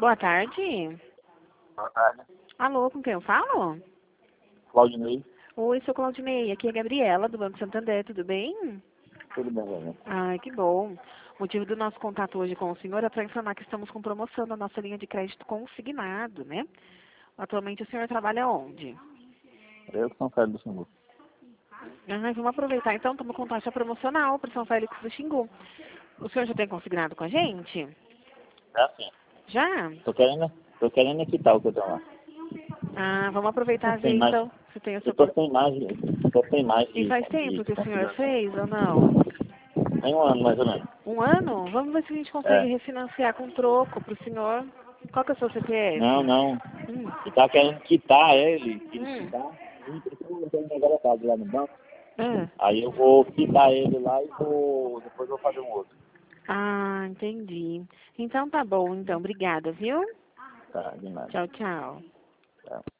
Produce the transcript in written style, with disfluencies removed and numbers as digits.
Boa tarde. Boa tarde. Alô, com quem eu falo? Claudinei. Oi, sou Claudinei. Aqui é a Gabriela, do Banco Santander. Tudo bem? Tudo bem, Gabriel? Ai, que bom. O motivo do nosso contato hoje com o senhor é para informar que estamos com promoção da nossa linha de crédito consignado, né? Atualmente o senhor trabalha onde? Eu que sou Félix do Xingu. Vamos aproveitar então, estamos com taxa promocional para São Félix do Xingu. O senhor já tem consignado com a gente? É assim. Já? Tô querendo quitar o que eu tenho lá. Vamos aproveitar e ver Tem mais, então se tem o eu seu... tô sem mais E faz de tempo que o senhor considerar. fez ou não? Tem um ano, mais ou menos. Um ano? Vamos ver se a gente consegue É. refinanciar com troco para o senhor. Qual que é o seu CPF? Não. Hum. E tá querendo quitar ele. Hum. Quitar. E precisa ter um negócio lá no banco. Ah. Aí eu vou quitar ele lá e depois vou fazer um outro. Entendi. Então tá bom, então. Obrigada, viu? Tá, de nada. Tchau, tchau. Tchau.